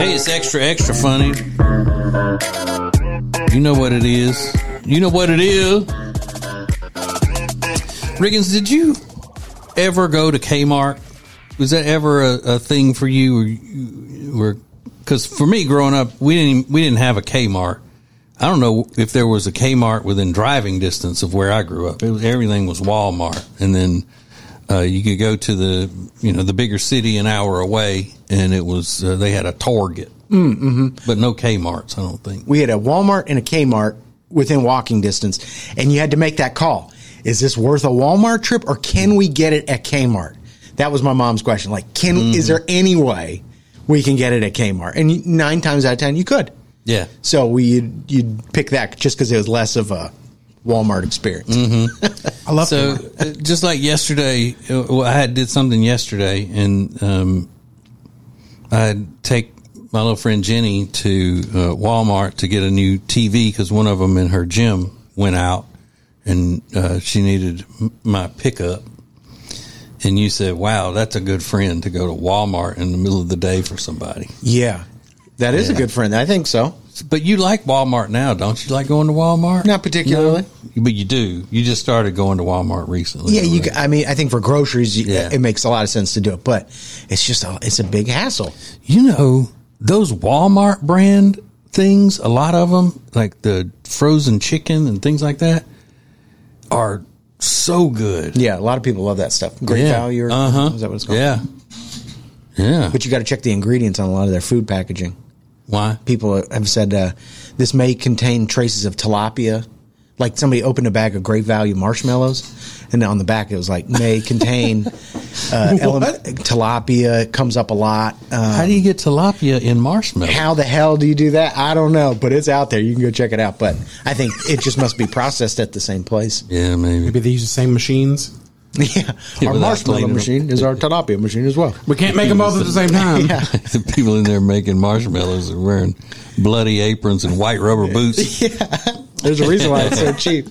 Hey, it's extra funny. You know what it is. You know what it is. Riggins, did you ever go to Kmart? Was that ever a thing for you? Because for me, growing up, we didn't have a Kmart. I don't know if there was a Kmart within driving distance of where I grew up. Everything was Walmart, and then you could go to the bigger city an hour away, and it was they had a Target, but no Kmart's. I don't think we had a Walmart and a Kmart within walking distance, and you had to make that call. Is this worth a Walmart trip, or can we get it at Kmart? That was my mom's question. Like, is there any way we can get it at Kmart? And 9 times out of 10, you could. Yeah. So you'd pick that just because it was less of a Walmart experience. Mm-hmm. I love Kmart. Just like yesterday, I did something yesterday, and I'd take my little friend Jenny to Walmart to get a new TV because one of them in her gym went out, and she needed my pickup. And you said, wow, that's a good friend to go to Walmart in the middle of the day for somebody. Yeah, that is a good friend. I think so. But you like Walmart now, don't you? Like going to Walmart? Not particularly. No, but you do. You just started going to Walmart recently. Yeah, right? I think for groceries, it makes a lot of sense to do it. But it's just it's a big hassle. You know, those Walmart brand things, a lot of them, like the frozen chicken and things like that, are so good. Yeah, a lot of people love that stuff. Great value. Is that what it's called? Yeah. Yeah. But you got to check the ingredients on a lot of their food packaging. Why? People have said this may contain traces of tilapia. Like somebody opened a bag of Great Value marshmallows, and on the back it was like, may contain tilapia. It comes up a lot. How do you get tilapia in marshmallows? How the hell do you do that? I don't know, but it's out there. You can go check it out. But I think it just must be processed at the same place. Yeah, maybe. Maybe they use the same machines. Yeah, our marshmallow machine is our tilapia machine as well. We can't make them both at the same time. Yeah. The people in there making marshmallows are wearing bloody aprons and white rubber boots. Yeah, there's a reason why it's so cheap.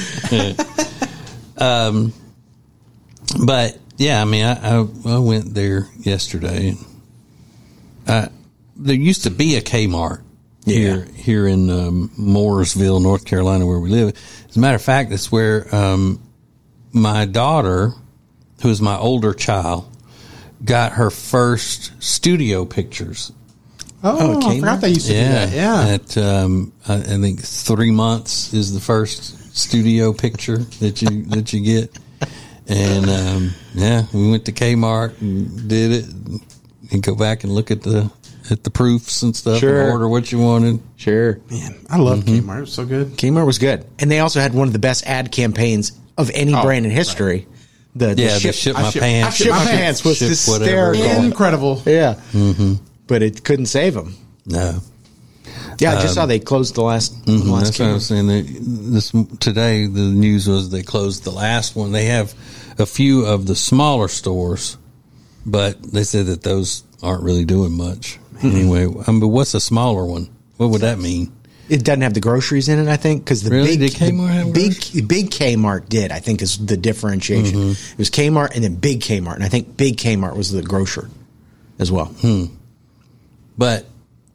But yeah, I mean, I went there yesterday. There used to be a Kmart here in Mooresville, North Carolina, where we live. As a matter of fact, that's where my daughter, who is my older child, got her first studio pictures. Oh, I forgot they used to do that. Yeah. At, I think 3 months is the first studio picture that you get. And, we went to Kmart and did it and go back and look at the proofs and stuff and order what you wanted. Sure. Man, I love Kmart. It was so good. Kmart was good. And they also had one of the best ad campaigns of any brand in history. Right. The ship my pants. Ship my pants was hysterical. Incredible. Yeah. Mm-hmm. But it couldn't save them. No. Yeah, I just saw they closed the last. That's what I was saying. Today, the news was they closed the last one. They have a few of the smaller stores, but they said that those aren't really doing much. Anyway, but what's a smaller one? What would that mean? It doesn't have the groceries in it, I think, because did Kmart have big Kmart did. I think is the differentiation. It was Kmart and then Big Kmart, and I think Big Kmart was the grocer as well. But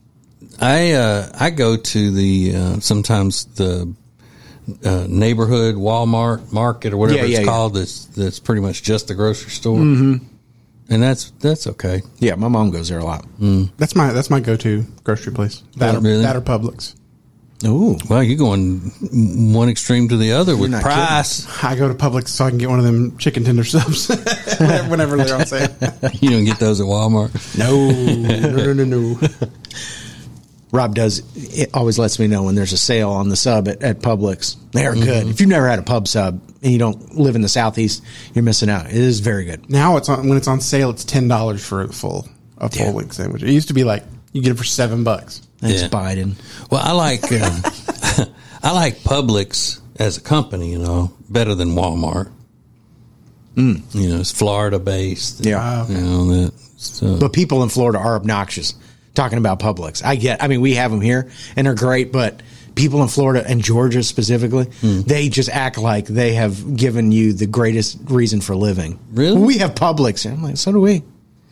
I go to the sometimes the neighborhood Walmart market or whatever it's called. That's pretty much just the grocery store, and that's okay. Yeah, my mom goes there a lot. That's my go-to grocery place. That or Publix. Ooh, well, you're going one extreme to the other with price. Kidding. I go to Publix so I can get one of them chicken tender subs whenever they're on sale. You don't get those at Walmart. No. Rob it always lets me know when there's a sale on the sub at Publix. They're good. If you've never had a pub sub and you don't live in the Southeast, you're missing out. It is very good. Now when it's on sale, it's $10 for a full wing sandwich. It used to be like you get it for $7. Thanks, Biden. Well, I like I like Publix as a company, better than Walmart. It's Florida based. Yeah. But people in Florida are obnoxious talking about Publix. I mean, we have them here and they're great, but people in Florida and Georgia specifically, they just act like they have given you the greatest reason for living. Really? We have Publix. And I'm like, so do we.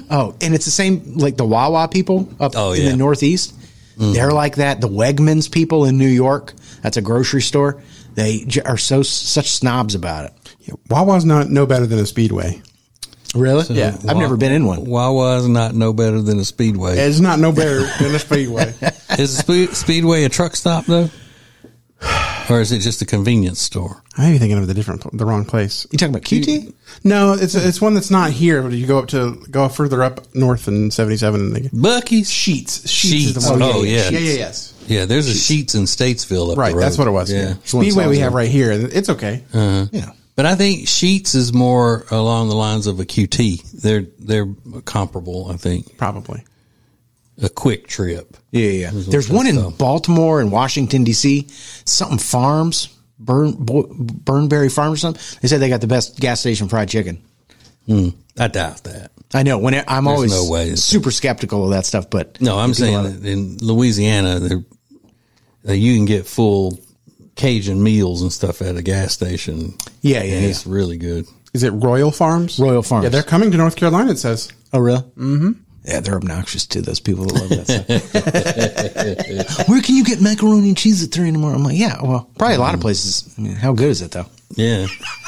Oh, and it's the same like the Wawa people up in the Northeast. They're like that. The Wegmans people in New York, that's a grocery store. They are such snobs about it. Yeah, Wawa's no better than a Speedway. Really? So Yeah. I've never been in one. Wawa's not no better than a Speedway. It's not no better than a Speedway. Is a Speedway a truck stop though? Or is it just a convenience store? I may be thinking of the wrong place. You talking about QT? No, it's one that's not here, but you go further up north in 77. And Buc-ee's? Sheets. Sheets. Is the one. Oh, yeah. Yes. Yeah, there's a Sheets in Statesville up Right, the road. that's what it was. Yeah. Speedway we have right here. It's okay. Yeah. But I think Sheets is more along the lines of a QT. They're comparable, I think. Probably. A quick trip. Yeah. There's one in Baltimore and Washington, D.C. Something Farms, Burnberry Farms or something. They said they got the best gas station fried chicken. I doubt that. I know. I'm always no way. super skeptical of that stuff, but No, I'm saying that in Louisiana, you can get full Cajun meals and stuff at a gas station. Yeah. It's really good. Is it Royal Farms? Royal Farms. Yeah, they're coming to North Carolina, it says. Oh, really? Mm-hmm. Yeah, they're obnoxious too, those people that love that stuff. Where can you get macaroni and cheese at 3 a.m? I'm like, yeah, well, probably a lot of places. I mean, how good is it, though? Yeah.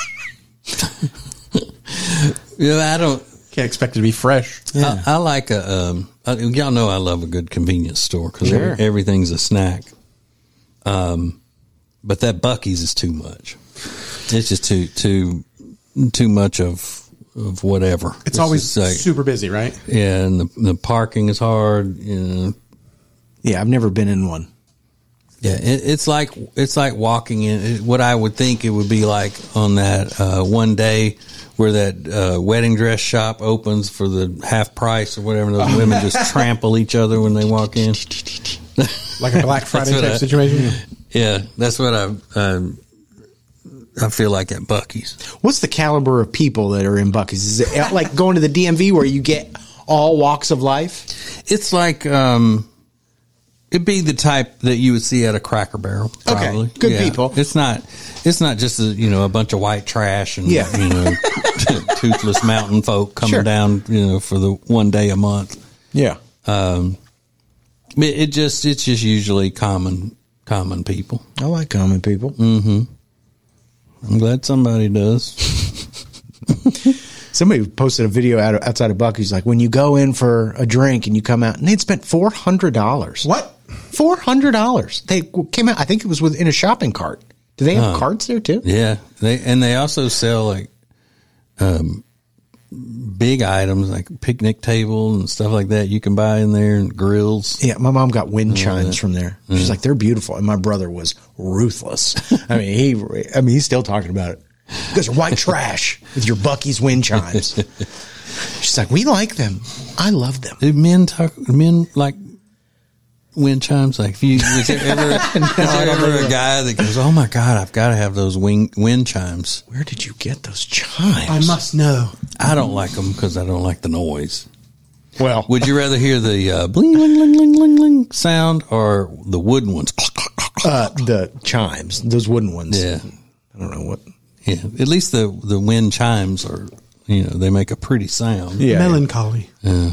I don't. Can't expect it to be fresh. Yeah. I like y'all know I love a good convenience store because everything's a snack. But that Buc-ee's is too much. It's just too much of whatever. It's always super busy, right? Yeah, and the parking is hard. You know. Yeah, I've never been in one. Yeah, it's like walking in. What I would think it would be like on that one day where that wedding dress shop opens for the half price or whatever. Those women just trample each other when they walk in, like a Black Friday type situation. Yeah, that's what I feel like at Buc-ee's. What's the caliber of people that are in Buc-ee's? Is it like going to the DMV where you get all walks of life? It's like it'd be the type that you would see at a Cracker Barrel. Probably. Okay, good people. It's not just a bunch of white trash and toothless mountain folk coming down for the one day a month. Yeah. It's just usually common people. I like common people. Mm-hmm. I'm glad somebody does. Somebody posted a video outside of Buc-ee's, like when you go in for a drink and you come out, and they'd spent $400. What? $400. They came out. I think it was in a shopping cart. Do they have carts there too? Yeah, they also sell like big items like picnic table and stuff like that. You can buy in there and grills. Yeah, my mom got wind chimes from there. She's like, they're beautiful, and my brother was ruthless. I mean, he's still talking about it. You guys are white trash with your Buc-ee's wind chimes. She's like, we like them. I love them. Do men like wind chimes? Like, is there ever a guy that goes, "Oh my God, I've got to have those wind chimes"? Where did you get those chimes? I must know. I don't like them because I don't like the noise. Well, would you rather hear the bling, bling, bling, bling, bling, bling sound or the wooden ones? The chimes, those wooden ones. Yeah. I don't know what. Yeah, at least the wind chimes are, they make a pretty sound. Yeah, melancholy. Yeah.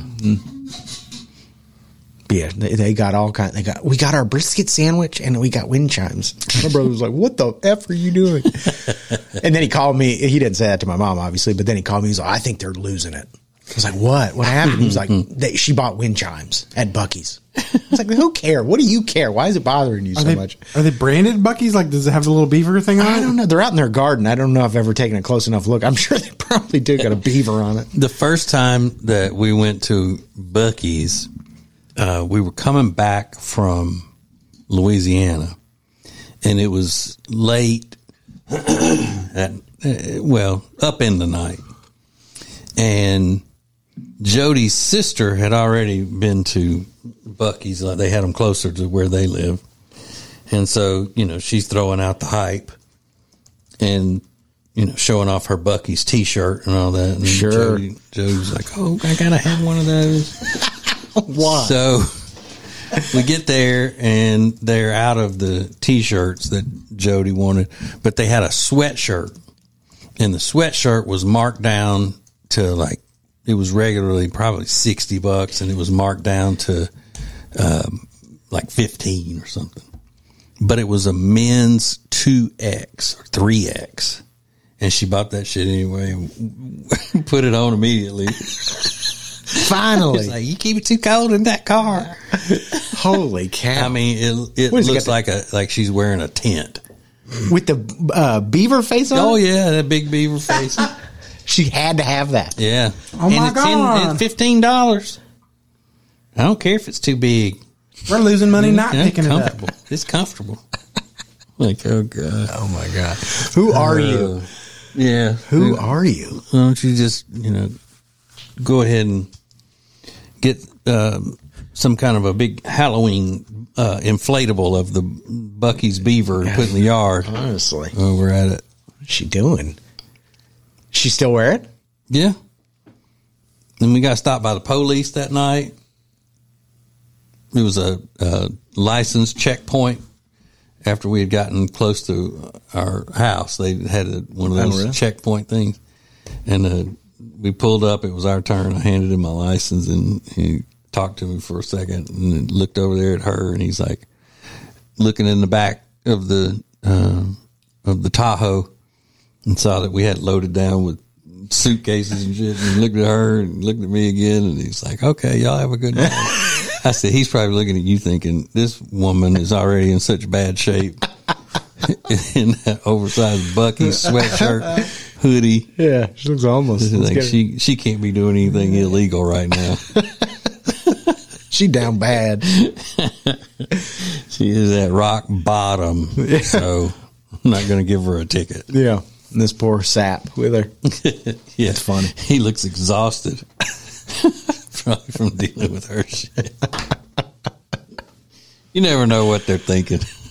Yeah, they got all kinds. We got our brisket sandwich and we got wind chimes. My brother was like, "What the F are you doing?" And then he called me. He didn't say that to my mom, obviously, but then he called me. He's like, "I think they're losing it." I was like, "What? What happened?" He was like, "She bought wind chimes at Buc-ee's." I was like, "Who cares? What do you care? Why is it bothering you so much?" Are they branded Buc-ee's? Like, does it have the little beaver thing on it? I don't know. They're out in their garden. I don't know if I've ever taken a close enough look. I'm sure they probably do got a beaver on it. The first time that we went to Buc-ee's, we were coming back from Louisiana, and it was late, up in the night, and Jody's sister had already been to Buc-ee's. They had them closer to where they live, and so she's throwing out the hype, and showing off her Buc-ee's T-shirt and all that. And sure, Jody's like, "Oh, I gotta have one of those." Why? So we get there and they're out of the T-shirts that Jody wanted, but they had a sweatshirt, and the sweatshirt was marked down to like it was regularly probably $60, and it was marked down to like 15 or something. But it was a men's 2X or 3X, and she bought that shit anyway and put it on immediately. Finally, It's like, you keep it too cold in that car. holy cow! I mean, it What is it looks got like she's wearing a tent. With the beaver face on. Oh it? yeah, that big beaver face. She had to have that. Yeah. Oh, my God. It's $15. I don't care if it's too big. We're losing money not Yeah, picking it up. comfortable. It's comfortable. Like, oh god. Oh my god! Who are you? Yeah. Who are you? Why don't you just, go ahead and get some kind of a big Halloween inflatable of the Bucky's beaver and put in the yard Honestly, while we're at it. what's she doing? She still wear it? Yeah. Then we got stopped by the police that night. It was a license checkpoint after we had gotten close to our house. They had one of those really? checkpoint things. And we pulled up. It was our turn. I handed him my license, and he talked to me for a second and then looked over there at her, and he's like looking in the back of the Tahoe and saw that we had loaded down with suitcases and shit, and he looked at her and looked at me again, and he's like, okay, y'all have a good night. I said, he's probably looking at you thinking, this woman is already in such bad shape in that oversized Bucky's sweatshirt, hoodie. Yeah, she looks almost Like she can't be doing anything illegal right now. She down bad. She is at rock bottom, so I'm not going to give her a ticket. Yeah, and this poor sap with her. Yeah, It's funny. He looks exhausted, probably from dealing with her shit. You never know what they're thinking.